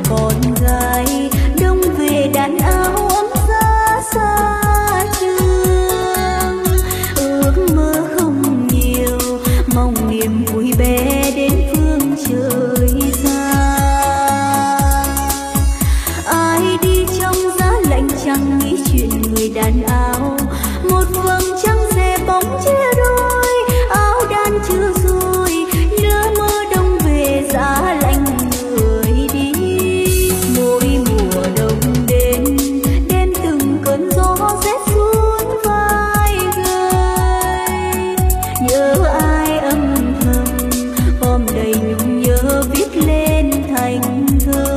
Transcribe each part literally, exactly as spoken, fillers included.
con gái đông về đàn áo ấm giá xa trường. Ước mơ không nhiều, mong niềm vui bé đến phương trời xa. Ai đi trong giá lạnh chẳng nghĩ chuyện người đàn áo, một vầng trăng xe bóng chia đôi, áo đan chưa rồi lỡ mơ đông về giá lạnh người đi. Mỗi mùa đông đến đêm từng cơn gió rét xuống vai gầy, nhớ ai âm thầm gom đầy nhung nhớ viết lên thành thơ.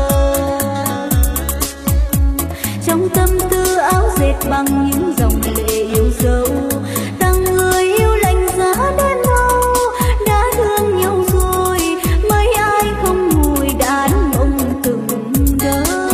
Trong tâm tư áo dệt bằng những dòng lệ yêu dấu, tặng người yêu lạnh giá đêm thâu. Đã thương nhau rồi mấy ai không ngồi đàn ông từng đâu.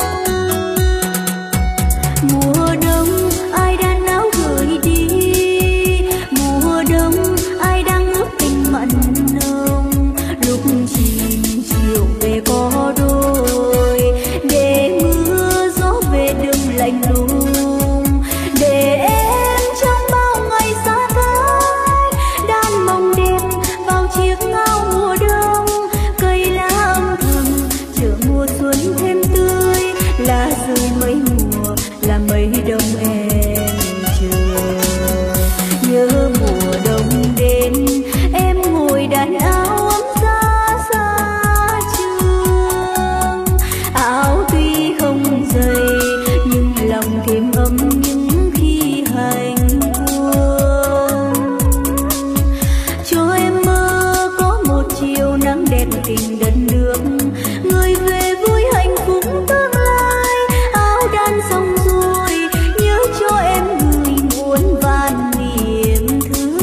Mùa đông ai đan áo gửi đi, mùa đông ai đang ước tình mặn nồng. Lúc chìm chiều về có đôi, để mưa gió về đừng lạnh lùng, để em trong bao ngày xa cách đan mộng đẹp vào chiếc áo mùa đông. Cây lá âm thầm chờ mùa xuân thêm tươi, lá rơi mấy mùa là mấy đông em chờ. Nhớ mùa đông đến em ngồi đàn áo ấm giá xa trường. Áo tuy không dày nhưng lòng thêm ấm những khi hành quân. Cho em mơ có một chiều nắng đẹp tình đất nước, người về vui hạnh phúc tương lai. Áo đan xong rồi nhớ cho em gửi muôn vàn niềm thương.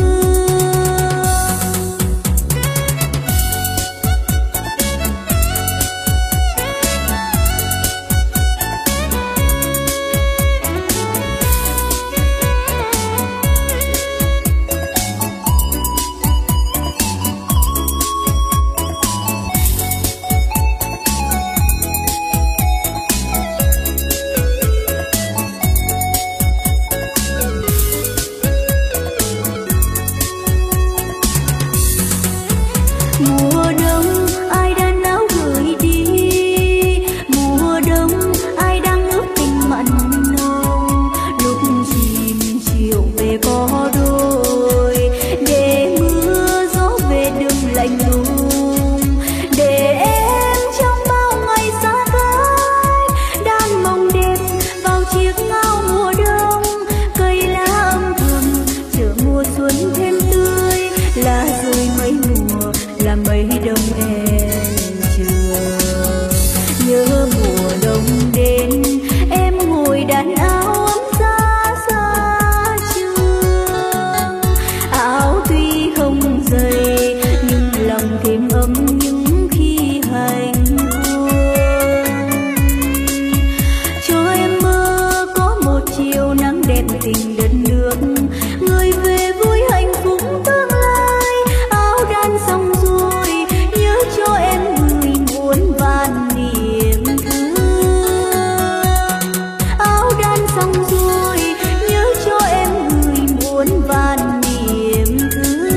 Mùa đông ai đan áo gửi đi, mùa đông ai đang ước tình mặn nồng. Lúc chìm chiều về có đôi, để mưa gió về đừng lạnh lùng, để em trong bao ngày xa cách đan mộng đẹp vào chiếc áo mùa đông. Cây lá âm thầm chờ mùa xuân thêm tươi, lá rơi mấy mùa là mấy đông em chờ. Nhớ mùa đông đến em ngồi đàn áo ấm giá xa trường. Áo tuy không dày nhưng lòng thêm ấm những khi hành quân. Cho em mơ có một chiều nắng đẹp tình đất nước, người về vui hạnh phúc tương lai. Áo đan xong rồi nhớ cho em gửi muôn vàn niềm thương. Áo đan xong rồi nhớ cho em gửi muôn vàn niềm thương.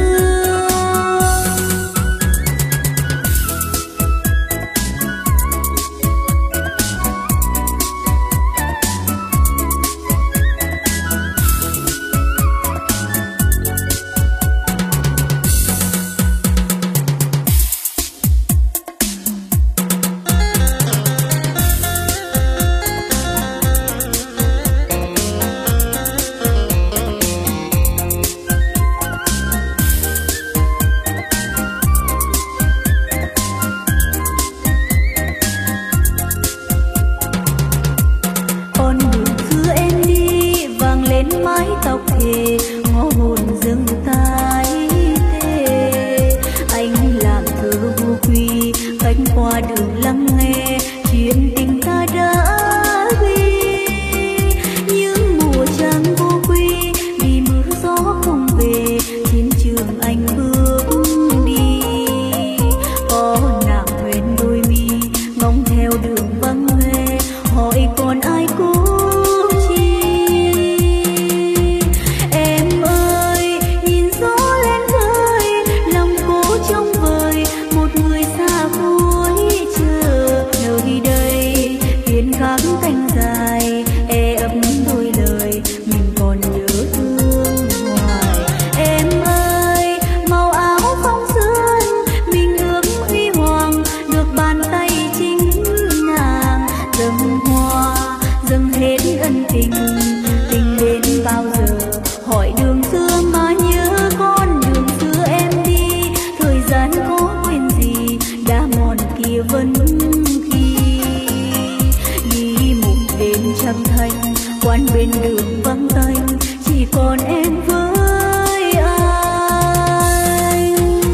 quán bên đường vắng tanh chỉ còn em với anh.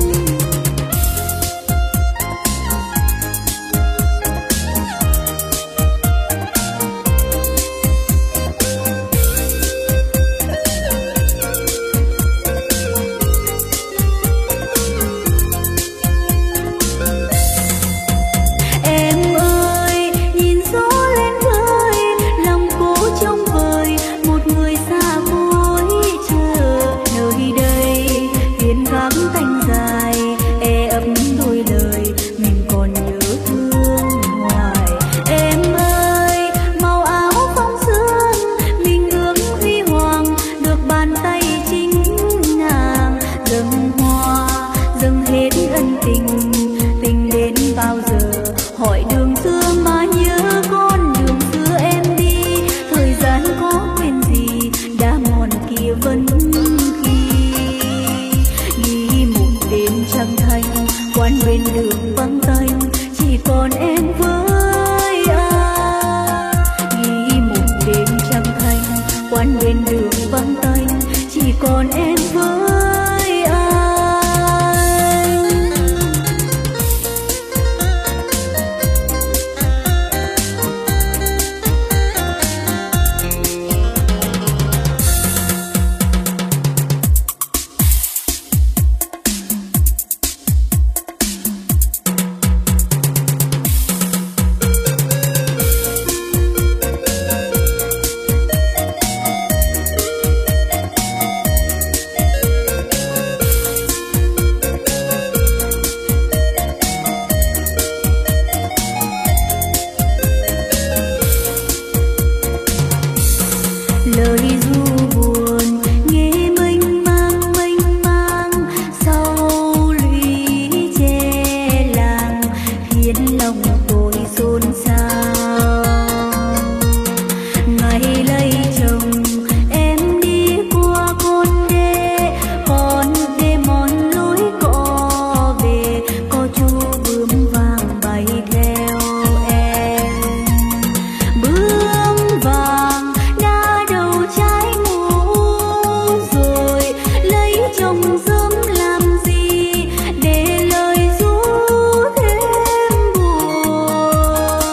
Em ơi nhìn gió lên vơi, lòng cố trông vời một người xa cuối chờ nơi đây. Tiếng gác canh dài e ấp đôi lời mình còn nhớ thương hoài. Em ơi màu áo phong sương mình ước huy hoàng được bàn tay chính nàng dâng hoa dâng hết ân tình. Tình đến bao giờ hỏi đường xưa mà nhớ con đường xưa em đi. Thời gian có quên gì đã mòn kia vẫn ghi. Ghi một đêm trăng thanh quán bên đường vắng tanh chỉ còn em với anh. Ghi một đêm trăng thanh quán bên đường vắng tanh chỉ còn em với anh. Lời ru buồn nghe mênh mang mênh mang sau lũy tre làng khiến lòng tôi xôn xao. Ngày lấy chồng em đi qua con đê, con đê mòn lối cỏ về có chú bướm vàng bay theo em. Bướm vàng đã đầu trái ngủ rồi lấy chồng sớm làm gì để lời ru thêm buồn.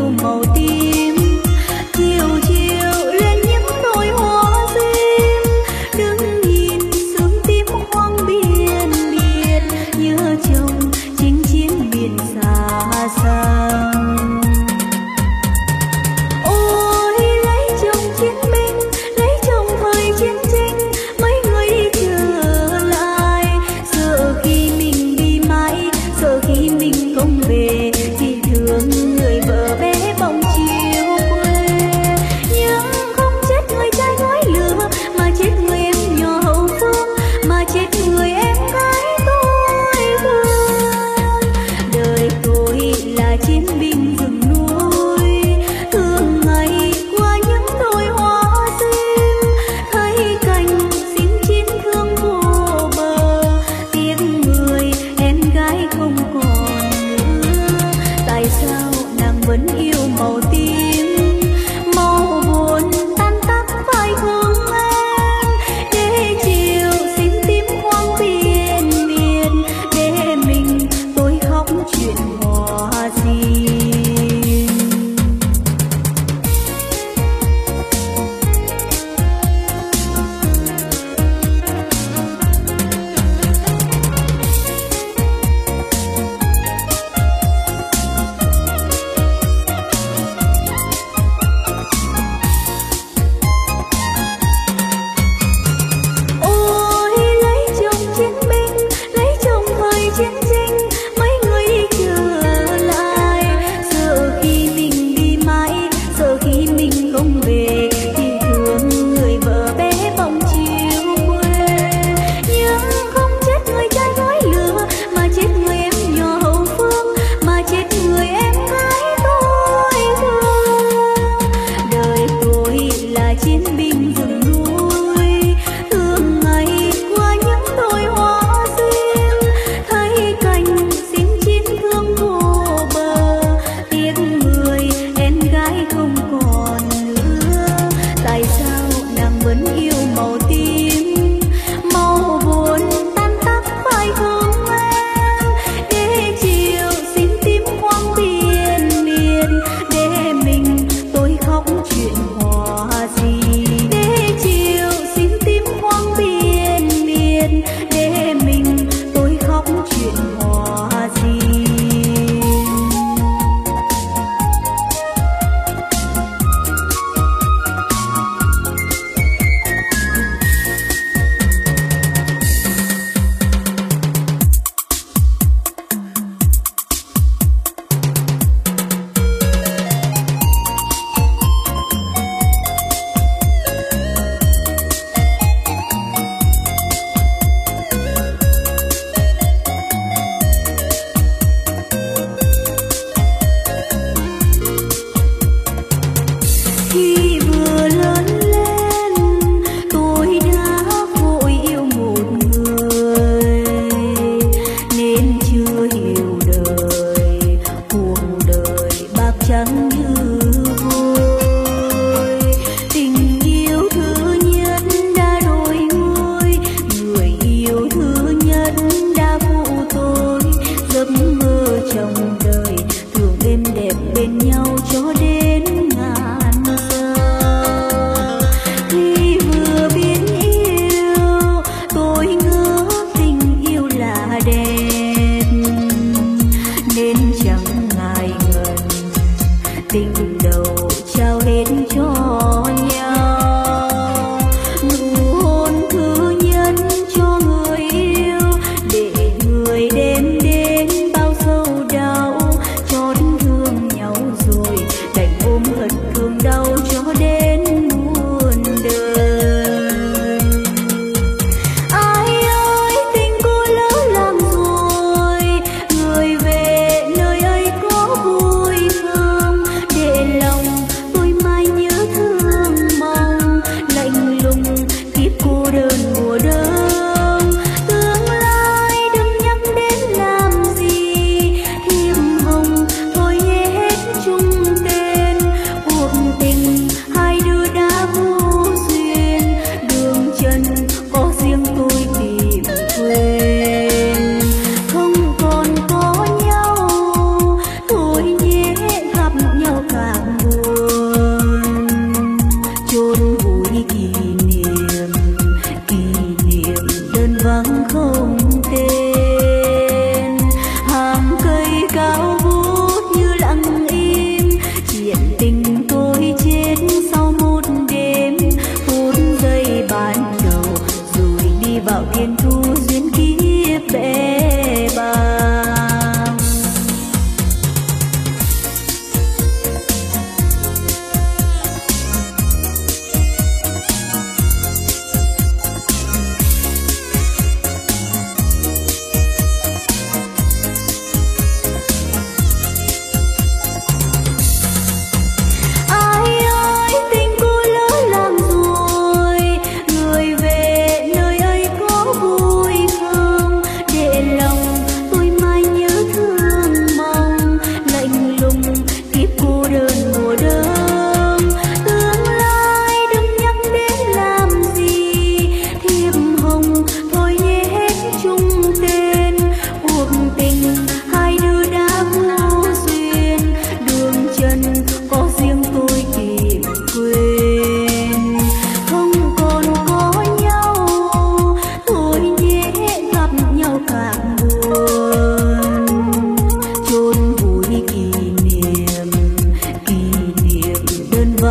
lòng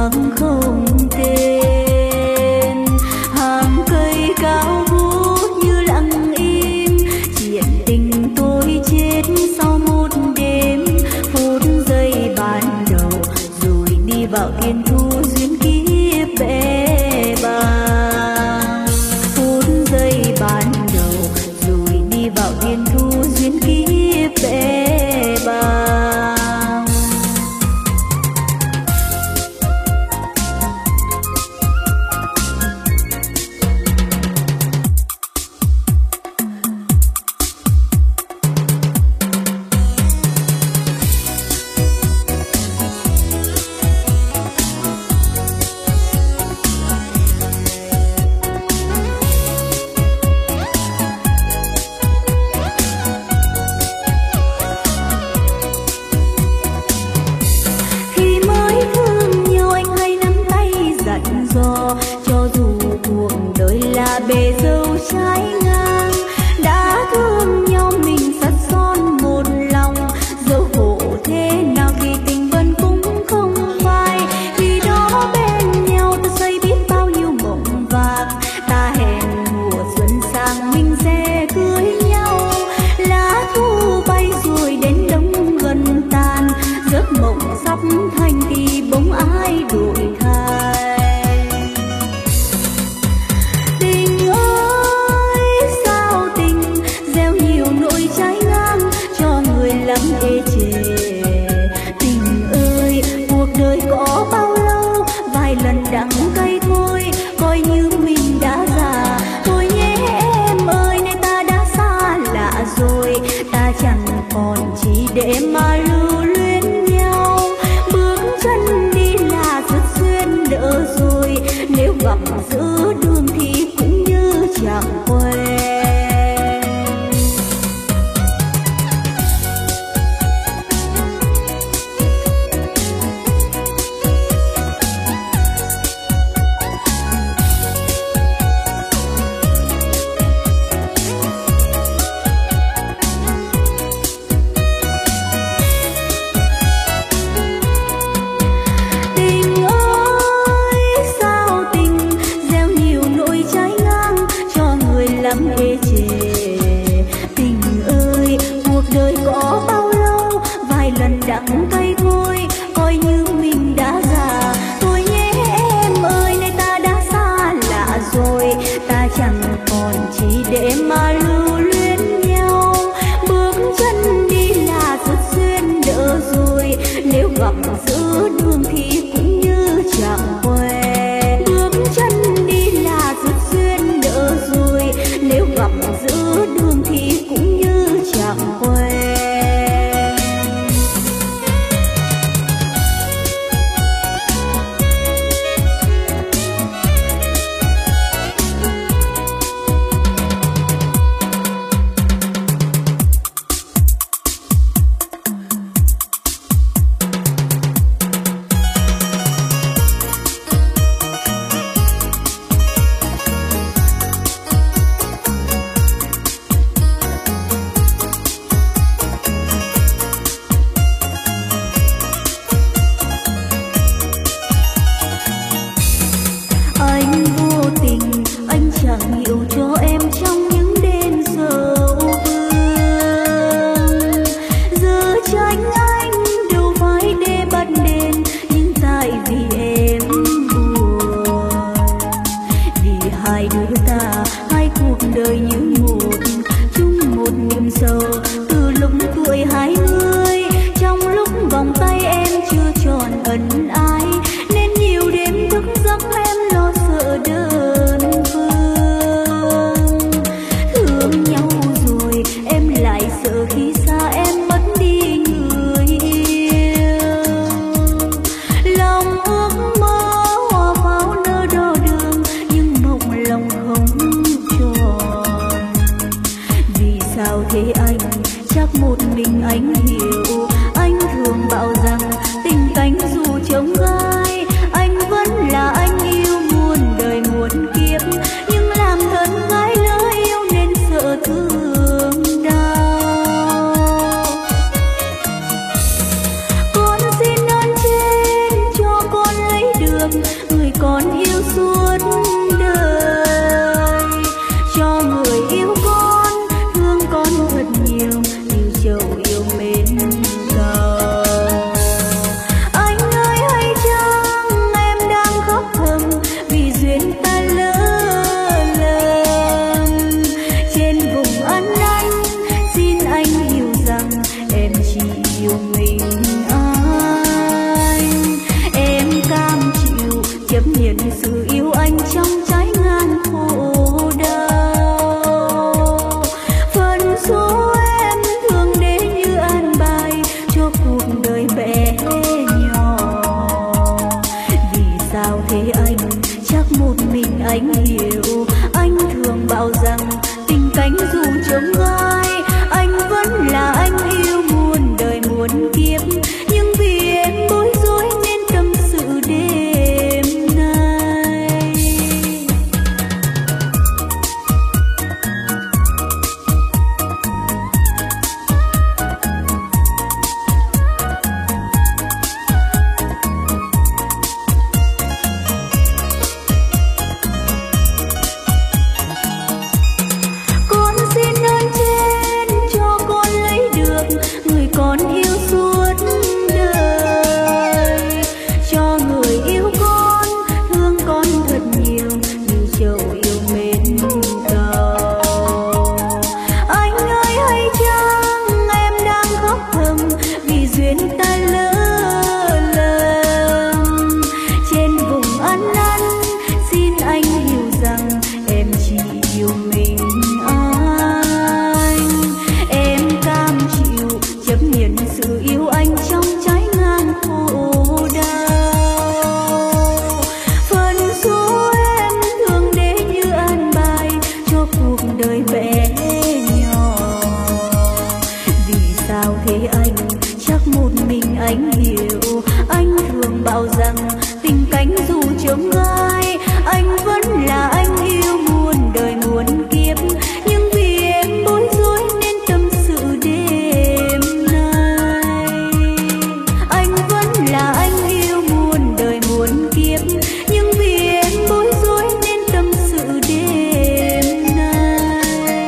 vắng không tên. Hàng cây cao vút như lặng im, chuyện tình tôi chết sau một đêm. Phút giây ban đầu rồi đi vào thiên thu duyên kiếp bể bàng. Phút giây ban đầu rồi đi vào thiên thu duyên kiếp bể bàng. Cho dù cuộc đời là bề dâu trái ngang, đã thương nhau mình sắt son một lòng. Dẫu khổ thế nào thì tình vẫn cũng không phai, vì đó bên nhau ta xây biết bao nhiêu mộng vàng. Ta hẹn mùa xuân sang mình sẽ cưới nhau. Lá thu bay rồi đến đông gần tàn, giấc mộng sắp thành thì bỗng ai đổi thay. Lắm ê chề tình ơi, cuộc đời có bao lâu, vài lần đắng cay thôi, coi như mình đã già. Thôi nhé em ơi, nay ta đã xa lạ rồi, ta chẳng còn chỉ để mà lưu luyến nhau. Bước chân đi là rất duyên, đợi nhận sự yêu anh trong trái ngang khổ đau. Phần số em thường đến như an bài cho cuộc đời bé nhỏ. Vì sao thế anh, chắc một mình anh hiểu. Anh thường bảo rằng tình cánh dù trông gai, anh vẫn là anh yêu muôn đời muôn kiếp. Nhưng vì em bối rối nên tâm sự đêm nay. Con xin ơn trên cho con lấy được người con yêu suốt đời. Cho người yêu con, thương con thật nhiều như châu yêu mến cầu. Anh ơi hay chăng em đang khóc thầm vì duyên ta lỡ lầm. Trên vùng ăn năn xin anh hiểu rằng em chỉ yêu mình anh. Em cam chịu chấp nhận sự yêu anh trong trái ngang khổ đau. Phần số em thường đến như an bài cho cuộc đời bé nhỏ. Vì sao thế anh, chắc một mình anh hiểu. Anh thường bảo rằng tình cánh dù trông gai, anh vẫn là anh yêu muôn đời muôn kiếp. Nhưng vì em bối rối nên tâm sự đêm nay. Anh vẫn là anh yêu muôn đời muôn kiếp. Nhưng vì em bối rối nên tâm sự đêm nay.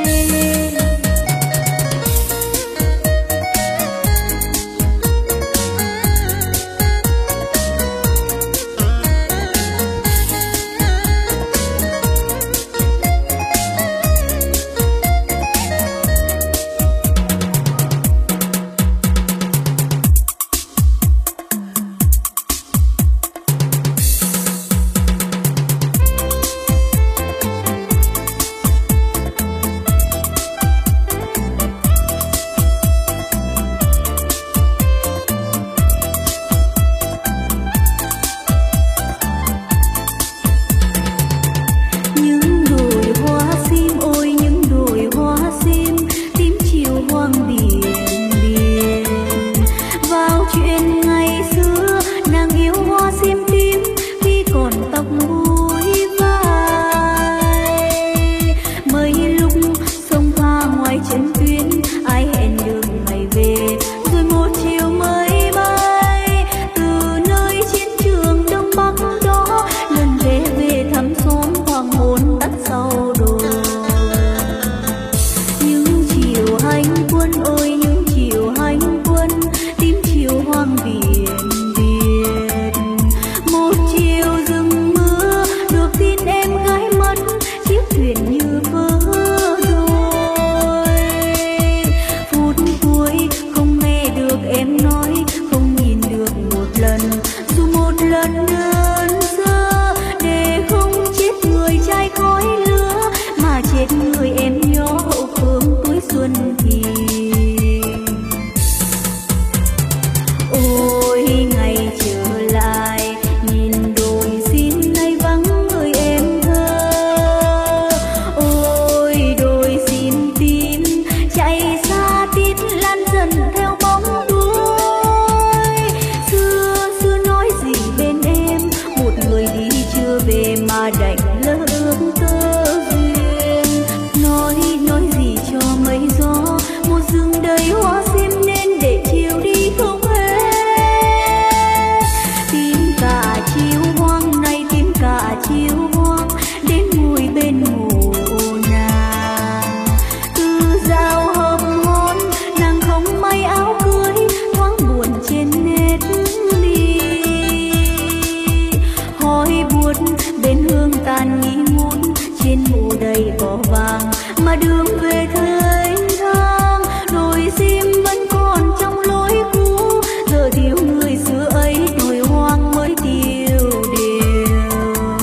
Những đồi hoa sim, ôi những đồi hoa sim, tím chiều hoang biển biển. Vào chuyện ngày xưa nàng yêu hoa sim tím khi còn tóc búi vai. Mấy lúc sông pha ngoài chân tuyến, ai hẹn đường ngày về rồi một chiều mới bay. Từ nơi chiến trường đông bắc đó lần về về thăm xóm hoàng hôn tắt sau đồi. Những chiều hành quân, ôi những chiều hành quân, tím chiều hoang biển Việt. Một chiều rừng mưa được tin em gái mất, chiếc thuyền như vỡ đôi. Phút cuối không nghe được em nói, không nhìn được một lần, dù một lần đơn sơ. Để không chết người trai khói lửa, mà chết người em nhỏ hậu phương tuổi xuân thì. Ôi ngày trở lại nhìn đồi sim nay vắng người em thơ. Ôi đồi sim tím chạy xa tít lan dần theo bóng đuôi. Xưa xưa nói gì bên em, một người đi chưa về mà đành lỡ ước tơ duyên. Nói nói gì cho mấy gió, một rừng đầy hoa sim nên để chiều đi không hết. Tìm cả chiều hoang này, tìm cả chiều hoang đến ngồi bên mồ nàng. Từ dạo hợp hôn nàng không may áo cưới, thoáng buồn trên nét mi. Hỏi buốt bên hương tàn nghi ngút, trên mộ đầy cỏ vàng mà đường về thênh thang. Đồi sim vẫn còn trong lối cũ, giờ thiếu người xưa ấy đồi hoang mới tiêu điều.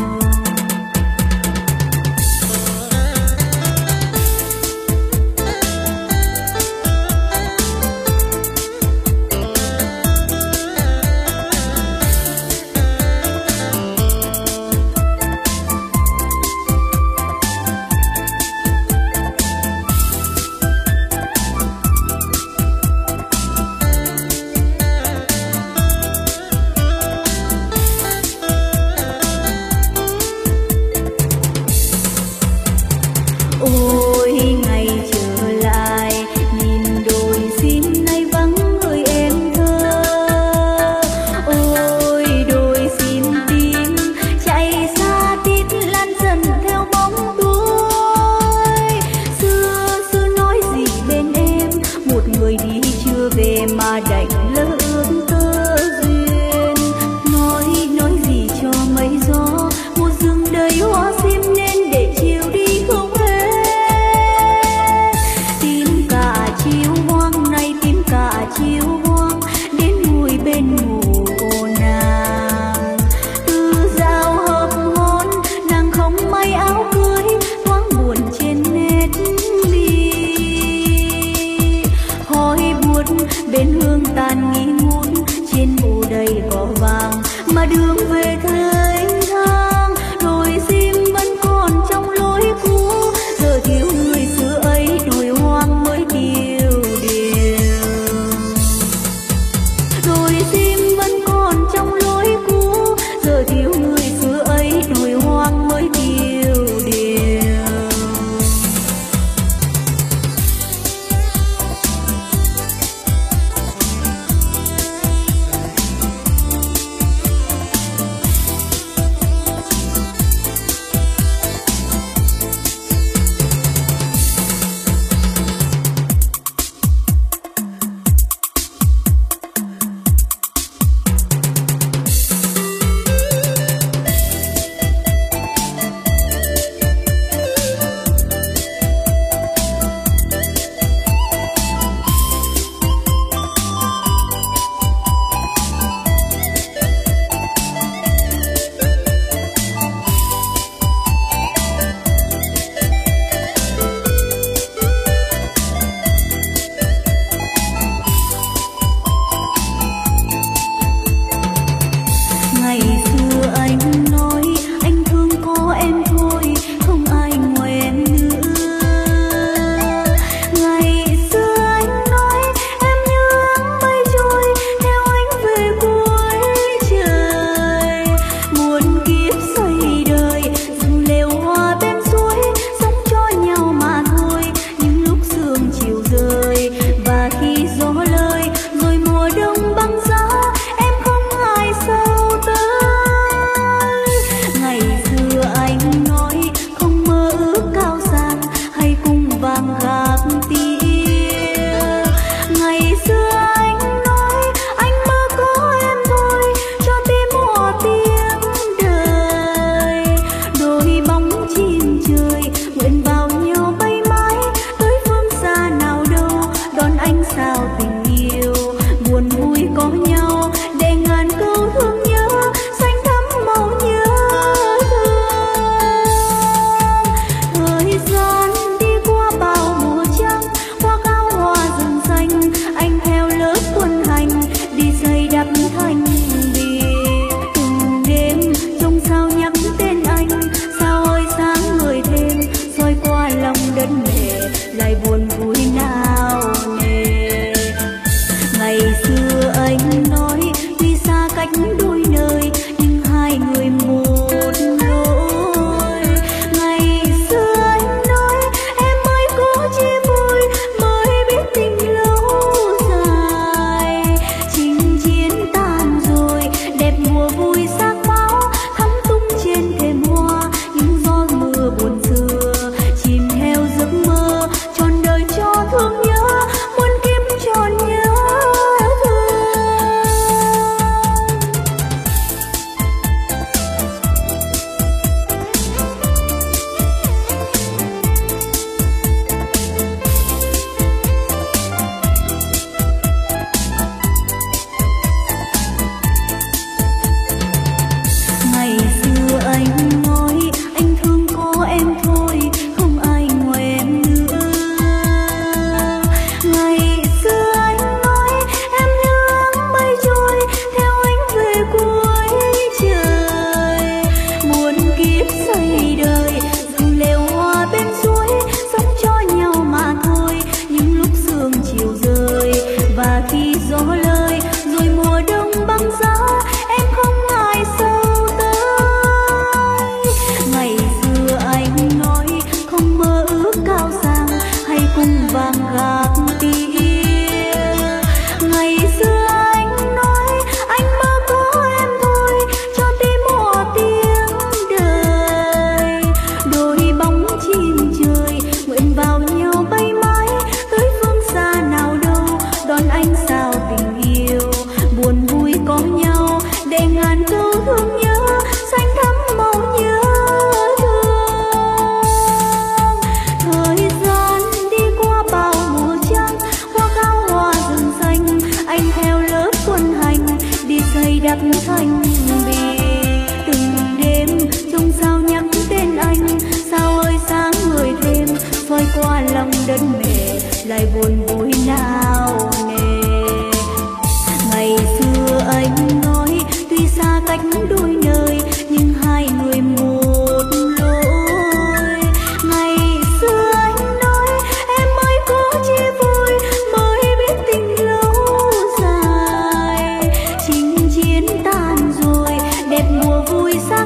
quê thênh thang, đồi sim vẫn còn trong lối cũ, giờ thiếu người xưa ấy đồi hoang mới điều điều. Đồi sim vẫn còn trong lối cũ, giờ thiếu người xưa ấy đồi hoang mới điều điều. vui xa